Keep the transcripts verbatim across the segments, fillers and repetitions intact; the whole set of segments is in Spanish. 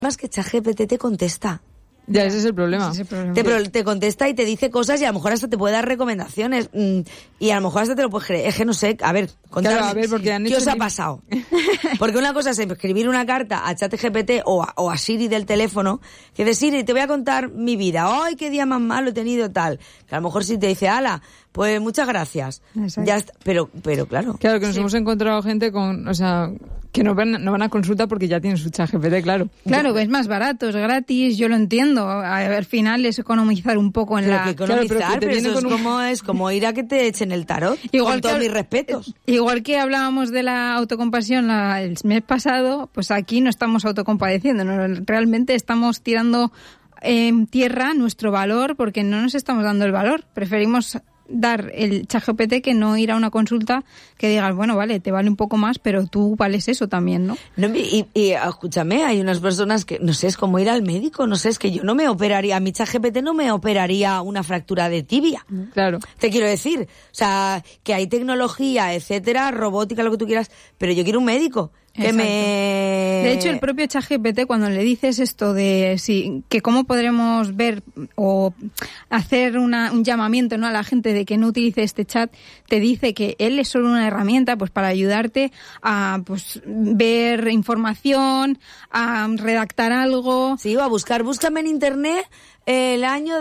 Más que ChatGPT te contesta. Ya, ese es el problema. Ese es el problema. Te, pero te contesta y te dice cosas y a lo mejor hasta te puede dar recomendaciones. Mm, y a lo mejor hasta te lo puedes creer. Es que no sé, a ver, contadme, claro, a ver, porque han ¿qué hecho os ha li- pasado? Porque una cosa es escribir una carta a ChatGPT o a, o a Siri del teléfono, que de Siri, te voy a contar mi vida. ¡Ay, qué día más malo he tenido tal! Que a lo mejor sí te dice, ala, pues muchas gracias. Exacto. Ya está. Pero, pero claro. Claro, que nos Sí. hemos encontrado gente con, o sea, que no van, no van a consulta porque ya tienen su ChatGPT, claro. Claro, que es más barato, es gratis, yo lo entiendo. A- Al final es economizar un poco en Pero la... que economizar, Claro, pero que te pero viene eso es con un- como, es como ir a que te echen el tarot. Igual con todos que- mis respetos. Igual que hablábamos de la autocompasión la- el mes pasado, pues aquí no estamos autocompadeciendo, ¿no? Realmente estamos tirando en tierra nuestro valor porque no nos estamos dando el valor. Preferimos dar el ChatGPT que no ir a una consulta que digas, bueno, vale, te vale un poco más, pero tú vales eso también, ¿no? No, y, y escúchame, hay unas personas que, no sé, es como ir al médico, no sé, es que yo no me operaría, a mi ChatGPT no me operaría una fractura de tibia. Claro. Te quiero decir, o sea, que hay tecnología, etcétera, robótica, lo que tú quieras, pero yo quiero un médico que Exacto. me... De hecho, el propio ChatGPT, cuando le dices esto de si, que cómo podremos ver o hacer una, un llamamiento, ¿no?, a la gente de que no utilice este chat, te dice que él es solo una herramienta pues para ayudarte a pues ver información, a redactar algo. Sí, o a buscar, búscame en internet el año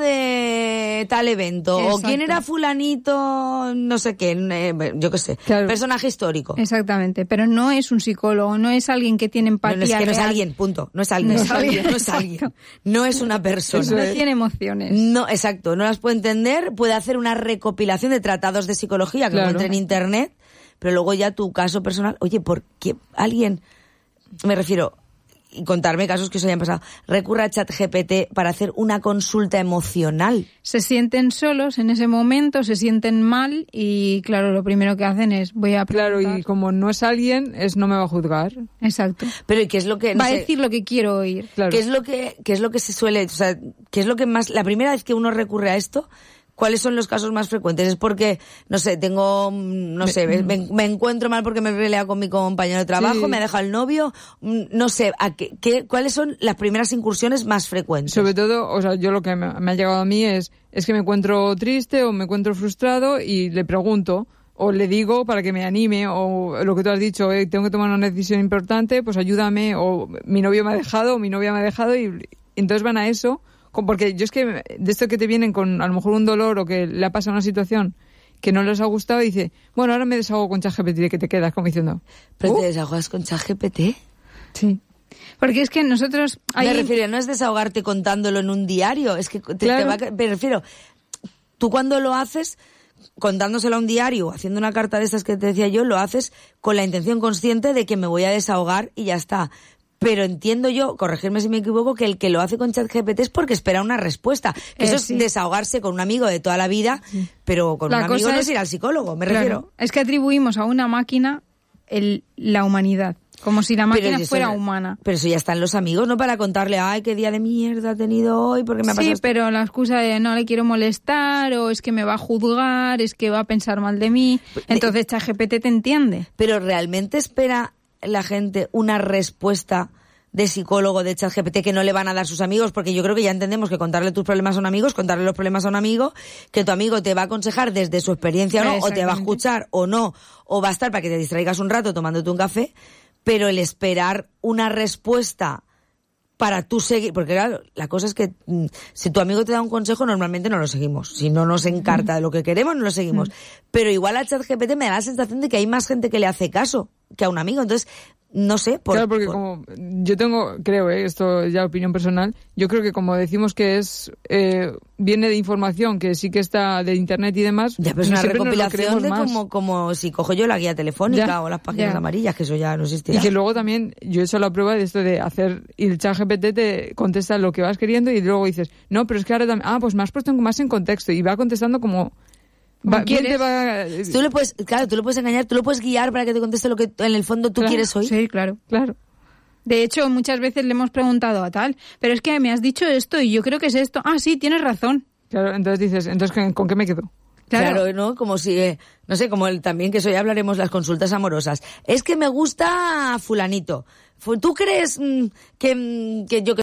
de tal evento, Exacto. o quién era fulanito, no sé qué, eh, yo qué sé, Claro. personaje histórico. Exactamente, pero no es un psicólogo, no es alguien que tiene No, empatía no, es que no es real. alguien, punto. No es alguien. No es alguien, No es alguien. No es una persona. Eso No es. tiene emociones. No, exacto. No las puede entender. Puede hacer una recopilación de tratados de psicología que Claro. encuentre en internet, pero luego ya tu caso personal. Oye, ¿por qué alguien, me refiero, y contarme casos que os hayan pasado, recurra a ChatGPT para hacer una consulta emocional? Se sienten solos en ese momento, se sienten mal y, claro, lo primero que hacen es voy a Claro, preguntar. y como no es alguien, es no me va a juzgar. Exacto. Pero ¿y qué es lo que no Va a sé, decir lo que quiero oír. Claro. qué es lo que qué es lo que se suele, o sea, qué es lo que más la primera vez que uno recurre a esto? ¿Cuáles son los casos más frecuentes? Es porque, no sé, tengo, no sé, me, me- me encuentro mal porque me he peleado con mi compañero de trabajo, Sí. me ha dejado el novio, mm, no sé, ¿a qué, qué- ¿cuáles son las primeras incursiones más frecuentes? Sobre todo, o sea, yo lo que me, me ha llegado a mí es, es que me encuentro triste o me encuentro frustrado y le pregunto o le digo para que me anime o lo que tú has dicho, eh, tengo que tomar una decisión importante, pues ayúdame o mi novio me ha dejado o mi novia me ha dejado y, y entonces van a eso. Con- Porque yo es que de esto que te vienen con a lo mejor un dolor o que le ha pasado una situación que no les ha gustado y dice, bueno, ahora me desahogo con ChatGPT y que te quedas como diciendo, ¿Pero "Uh". te desahogas con ChatGPT? Sí. Porque es que nosotros... Me hay- refiero, no es desahogarte contándolo en un diario, es que te, te Claro. va a- me refiero, tú cuando lo haces contándoselo a un diario o haciendo una carta de estas que te decía yo, lo haces con la intención consciente de que me voy a desahogar y ya está. Pero entiendo yo, corregirme si me equivoco, que el que lo hace con ChatGPT es porque espera una respuesta. Que Eh, eso sí. es desahogarse con un amigo de toda la vida, pero con La un amigo cosa no es- es ir al psicólogo, me Claro, refiero. es que atribuimos a una máquina el, la humanidad, como si la máquina eso- fuera humana. Pero eso ya están los amigos, ¿no? Para contarle, ay, qué día de mierda ha tenido hoy, porque me ha pasado Sí, esto. pero la excusa de no le quiero molestar o es que me va a juzgar, es que va a pensar mal de mí. Entonces ChatGPT te entiende. Pero ¿realmente espera la gente una respuesta de psicólogo de ChatGPT que no le van a dar sus amigos? Porque yo creo que ya entendemos que contarle tus problemas a un amigo es contarle los problemas a un amigo, que tu amigo te va a aconsejar desde su experiencia o no, o te va a Exactamente. escuchar o no, o va a estar para que te distraigas un rato tomándote un café, pero el esperar una respuesta para tú seguir, porque claro, la cosa es que mm, si tu amigo te da un consejo, normalmente no lo seguimos. Si no nos encarta de lo que queremos, no lo seguimos. Pero igual a ChatGPT me da la sensación de que hay más gente que le hace caso que a un amigo. Entonces, no sé. Por, Claro, porque por- como yo tengo, creo, eh, esto ya opinión personal, yo creo que como decimos que es eh, viene de información que sí que está de internet y demás, Ya, pero es una siempre nos lo recopilación creemos de más. como, como si cojo yo la guía telefónica Ya, o las páginas ya. amarillas, que eso ya no Y existirá. que luego también, yo he hecho la prueba de esto de hacer, y el ChatGPT te contesta lo que vas queriendo y luego dices, no, pero es que ahora también, ah, pues me has puesto más en contexto y va contestando como... Como va- bien quieres. te va- Tú le puedes, claro, tú le puedes engañar, tú lo puedes guiar para que te conteste lo que en el fondo tú Claro, quieres oír. Sí, claro. Claro. De hecho, muchas veces le hemos preguntado a tal, pero es que me has dicho esto y yo creo que es esto. Ah, sí, tienes razón. Claro, entonces dices, entonces ¿con- ¿con qué me quedo? Claro. Claro, ¿no? Como si, eh, no sé, como el, también que eso ya hablaremos las consultas amorosas. Es que me gusta fulanito. ¿tú crees mm, que, que yo que